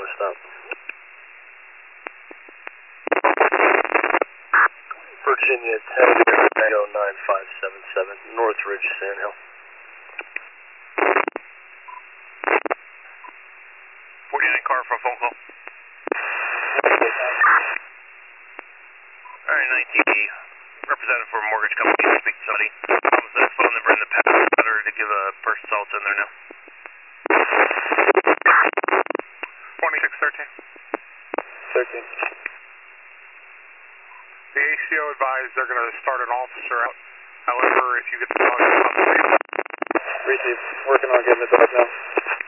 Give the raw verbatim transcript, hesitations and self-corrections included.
stop. Virginia ten oh nine five seven seven, Northridge, Sand Hill. forty-nine car for a phone call. Alright, nineteen E, representative for a mortgage company to speak to somebody. Thomas, that phone number in the past better to give a person assault in there now. twenty-six thirteen. thirteen. The A C O advised they're going to start an officer out. However, if you get the dog, Receive. Working on getting the dog now.